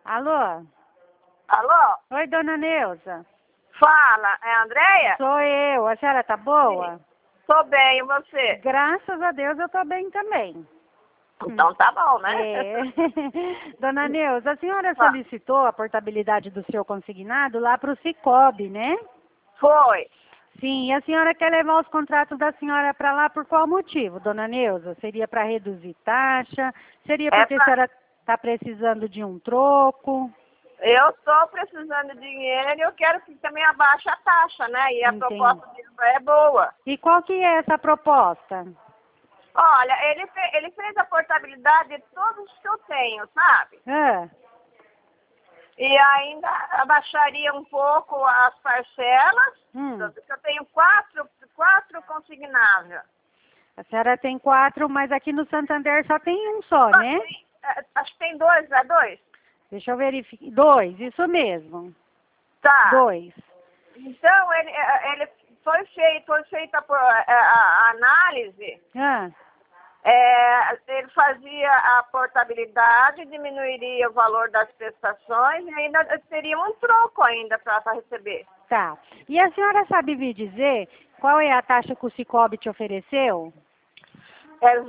Alô? Alô? Oi, dona Neuza. Fala, é a Andréia? Sou eu. A senhora tá boa? Tô bem, e você? Graças a Deus eu tô bem também. Então tá bom, né? É. Dona Neuza, a senhora Ah, solicitou a portabilidade do seu consignado lá para o Cicobi, né? Foi. Sim, e a senhora quer levar os contratos da senhora para lá por qual motivo, dona Neuza? Seria para reduzir taxa? Seria É porque a pra... senhora está precisando de um troco? Eu tô precisando de dinheiro e eu quero que também abaixe a taxa, né? E a Entendi. proposta dele é boa. E qual que é essa proposta? Olha, ele fez a portabilidade de todos que eu tenho, sabe? Ah, E ainda abaixaria um pouco as parcelas, hum. porque eu tenho quatro consignáveis. A senhora tem 4, mas aqui no Santander só tem um só, né? Acho que tem dois, é dois? Deixa eu verificar. 2, isso mesmo. Tá. 2. Então, ele foi feita a análise, Ah, ele fazia a portabilidade, diminuiria o valor das prestações e ainda teria um troco ainda para receber. tá. E a senhora sabe me dizer qual é a taxa que o Cicobi te ofereceu? É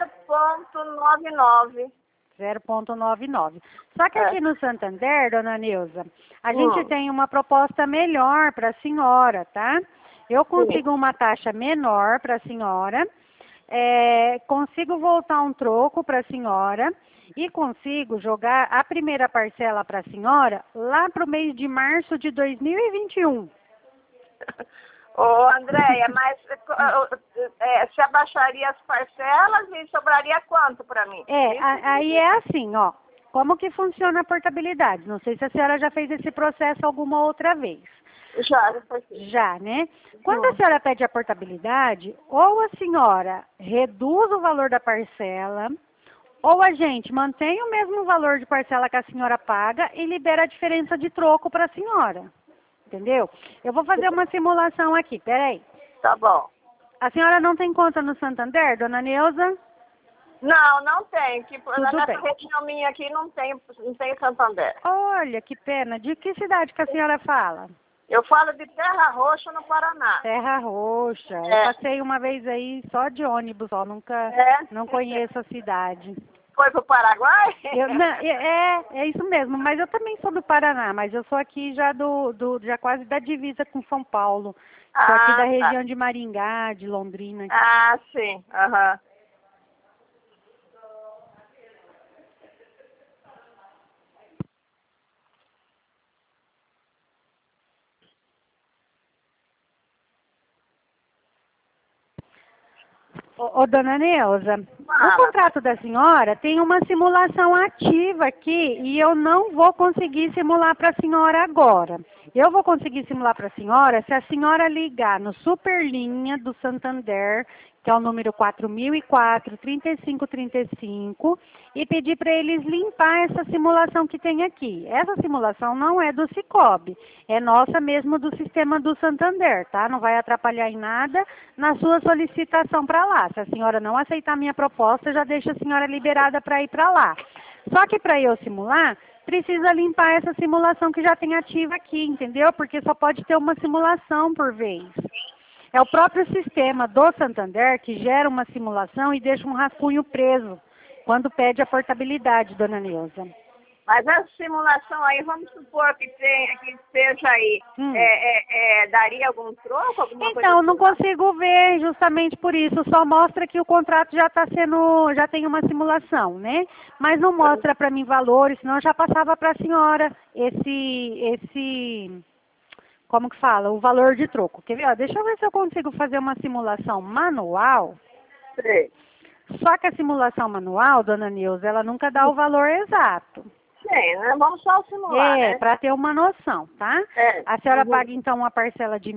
0,99. 0,99. Só que É. aqui no Santander, dona Neuza, a gente Hum, tem uma proposta melhor para a senhora, tá? Eu sim. consigo uma taxa menor para a senhora, consigo voltar um troco para a senhora e consigo jogar a primeira parcela para a senhora lá para o mês de março de 2021. Ô, Andréia, mas se abaixaria as parcelas e sobraria quanto para mim? Isso? Aí é assim, ó. Como que funciona a portabilidade? Não sei se a senhora já fez esse processo alguma outra vez. Já foi feito. Já, né? Quando a Hum. senhora pede a portabilidade, ou a senhora reduz o valor da parcela, ou a gente mantém o mesmo valor de parcela que a senhora paga e libera a diferença de troco para a senhora. Entendeu? Eu vou fazer uma simulação aqui, peraí. Tá bom. A senhora não tem conta no Santander, dona Neuza? Não tem. Tudo Nessa bem. região minha aqui não tem Santander. Olha, que pena. De que cidade que a senhora fala? Eu falo de Terra Roxa, no Paraná. Terra Roxa. Eu É. passei uma vez aí só de ônibus, ó, nunca, É? não conheço a cidade. Foi pro Paraguai? Não, é isso mesmo, mas eu também sou do Paraná, mas eu sou aqui já já quase da divisa com São Paulo. Sou aqui da Ah, tá. região de Maringá, de Londrina. Ah, sim. Aham. Ô, dona Neuza, o Fala. contrato da senhora tem uma simulação ativa aqui e eu não vou conseguir simular para a senhora agora. Eu vou conseguir simular para a senhora se a senhora ligar no Superlinha do Santander, que é o número 4004-3535, e pedir para eles limpar essa simulação que tem aqui. Essa simulação não é do Cicobi, é nossa mesmo do sistema do Santander, tá? Não vai atrapalhar em nada na sua solicitação para lá. Se a senhora não aceitar a minha proposta, já deixa a senhora liberada para ir para lá. Só que para eu simular, precisa limpar essa simulação que já tem ativa aqui, entendeu? Porque só pode ter uma simulação por vez. É o próprio sistema do Santander que gera uma simulação e deixa um rascunho preso quando pede a portabilidade, dona Neuza. Mas essa simulação aí, vamos supor que esteja aí, Hum. daria algum troco, alguma coisa Então, não assim? consigo ver justamente por isso. Só mostra que o contrato já está sendo, já tem uma simulação, né? Mas não mostra para mim valores, senão eu já passava para a senhora como que fala? O valor de troco. Quer ver? Ó, deixa eu ver se eu consigo fazer uma simulação manual. Sei. Só que a simulação manual, dona Neuza, ela nunca dá o valor exato. Sim, né? Vamos só simular, né? Para ter uma noção, tá? É. A senhora Uhum. paga então uma parcela de R$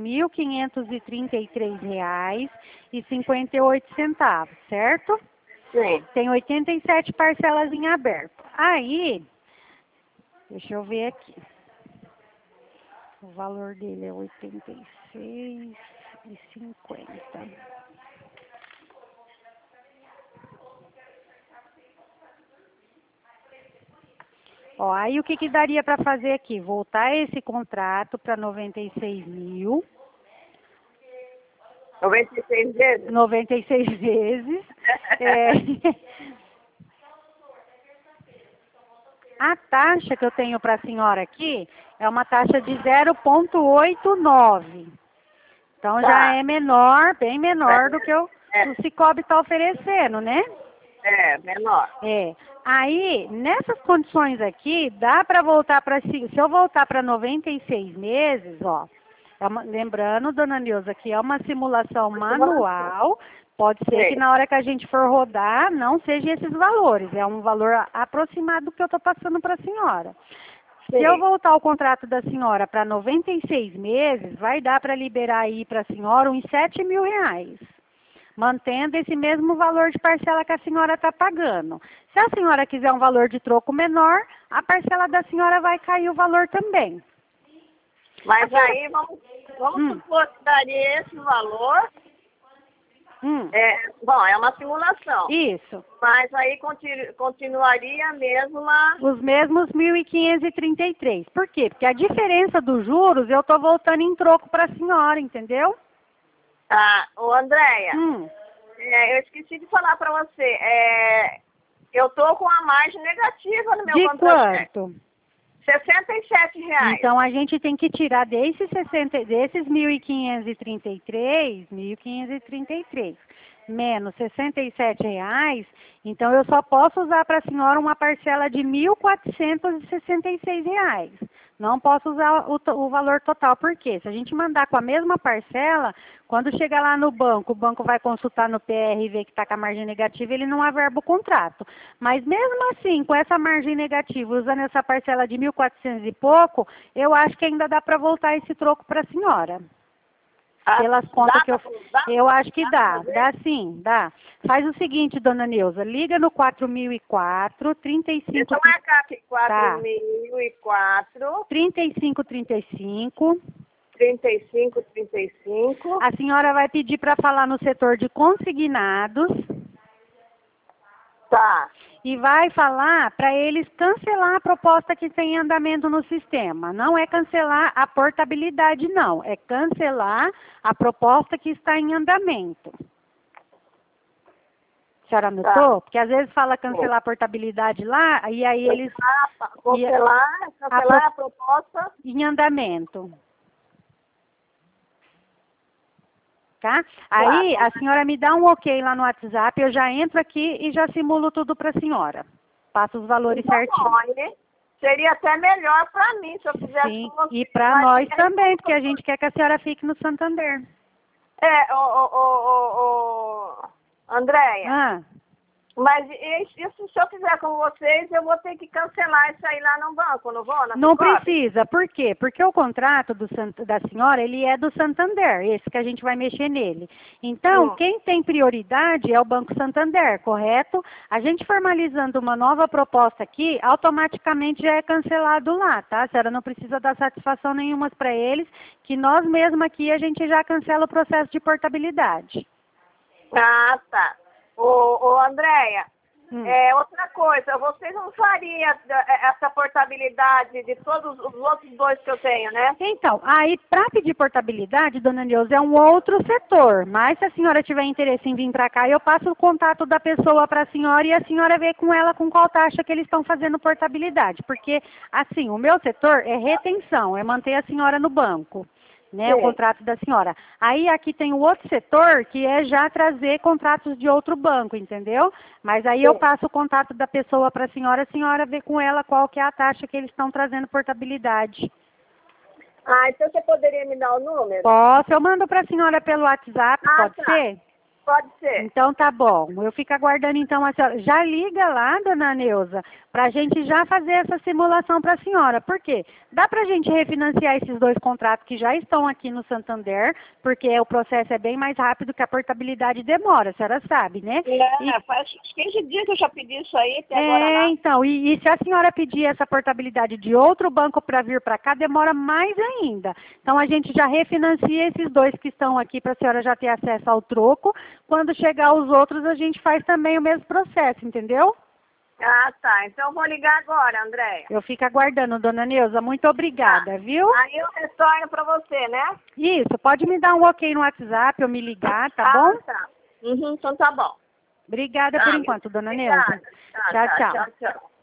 1.533,58, certo? Sim. Tem 87 parcelas em aberto. Aí, deixa eu ver aqui. O valor dele é 86,50. Ó, aí o que que daria para fazer aqui? Voltar esse contrato para 96 mil. 96 vezes? 96 vezes. É, a taxa que eu tenho para a senhora aqui é uma taxa de 0,89. Então já é menor, bem menor do que o Sicoob está oferecendo, né? É, menor. É. Aí, nessas condições aqui, dá para voltar para... Se eu voltar para 96 meses, ó, lembrando, dona Neuza, que é uma simulação manual, pode ser que na hora que a gente for rodar, não seja esses valores, é um valor aproximado que eu estou passando para a senhora. Se eu voltar o contrato da senhora para 96 meses, vai dar para liberar aí para a senhora uns 7 mil reais. Mantendo esse mesmo valor de parcela que a senhora está pagando. Se a senhora quiser um valor de troco menor, a parcela da senhora vai cair o valor também. Mas aí, vamos supor que daria esse valor. Bom, é uma simulação. Isso. Mas aí continuaria mesmo os mesmos 1.533. Por quê? Porque a diferença dos juros eu estou voltando em troco para a senhora, entendeu? Ô Andréia, eu esqueci de falar para você, eu tô com a margem negativa no meu contrato. De quanto? R$67. Então a gente tem que tirar desses 1.533, menos R$67, então eu só posso usar para a senhora uma parcela de R$1.466. Não posso usar o valor total, por quê? Se a gente mandar com a mesma parcela, quando chegar lá no banco, o banco vai consultar no PR e ver que está com a margem negativa, ele não averba o contrato. Mas mesmo assim, com essa margem negativa, usando essa parcela de 1.400 e pouco, eu acho que ainda dá para voltar esse troco para a senhora. Pelas contas que eu acho que dá sim, dá. Faz o seguinte, dona Neuza, liga no 4004, 35... Deixa eu marcar aqui, 4004... 3535... 3535... A senhora vai pedir para falar no setor de consignados. Tá. E vai falar para eles cancelar a proposta que tem em andamento no sistema. Não é cancelar a portabilidade, não. É cancelar a proposta que está em andamento. A senhora anotou? Porque às vezes fala cancelar a portabilidade lá, e aí eles... Cancelar a proposta em andamento. Tá? Aí a senhora me dá um ok lá no WhatsApp, eu já entro aqui e já simulo tudo para a senhora. Passo os valores certinho. Seria até melhor para mim, se eu fizesse. Sim, e para nós também, porque a gente quer que a senhora fique no Santander. Andréia, mas isso, se eu fizer com vocês, eu vou ter que cancelar isso aí lá no banco, não vou? Não precisa, por quê? Porque o contrato da senhora, ele é do Santander, esse que a gente vai mexer nele. Então, quem tem prioridade é o Banco Santander, correto? A gente formalizando uma nova proposta aqui, automaticamente já é cancelado lá, tá? A senhora não precisa dar satisfação nenhuma para eles, que nós mesmos aqui a gente já cancela o processo de portabilidade. Ah, tá. Andréia, outra coisa, vocês não fariam essa portabilidade de todos os outros dois que eu tenho, né? Então, aí para pedir portabilidade, dona Neuza, é um outro setor, mas se a senhora tiver interesse em vir para cá, eu passo o contato da pessoa para a senhora e a senhora vê com ela com qual taxa que eles estão fazendo portabilidade, porque assim, o meu setor é retenção, é manter a senhora no banco. Né, o contrato da senhora. Aí aqui tem o outro setor que é já trazer contratos de outro banco, entendeu? Mas aí eu passo o contato da pessoa para a senhora vê com ela qual que é a taxa que eles estão trazendo portabilidade. Então você poderia me dar o número? Posso, eu mando para a senhora pelo WhatsApp, pode ser? Pode ser. Então tá bom, eu fico aguardando então a senhora. Já liga lá, dona Neuza, para a gente já fazer essa simulação para a senhora. Por quê? Dá para a gente refinanciar esses dois contratos que já estão aqui no Santander, porque o processo é bem mais rápido que a portabilidade demora, a senhora sabe, né? Faz 15 dias que eu já pedi isso aí, até agora não. Então, e se a senhora pedir essa portabilidade de outro banco para vir para cá, demora mais ainda. Então a gente já refinancia esses dois que estão aqui para a senhora já ter acesso ao troco. Quando chegar os outros, a gente faz também o mesmo processo, entendeu? Ah, tá. Então eu vou ligar agora, Andréia. Eu fico aguardando, dona Neuza. Muito obrigada, viu? Aí eu retorno para você, né? Isso, pode me dar um ok no WhatsApp ou me ligar, tá bom? Tá. Uhum, então tá bom. Obrigada por enquanto, dona Obrigada. Neuza. Tchau, tchau. Tchau.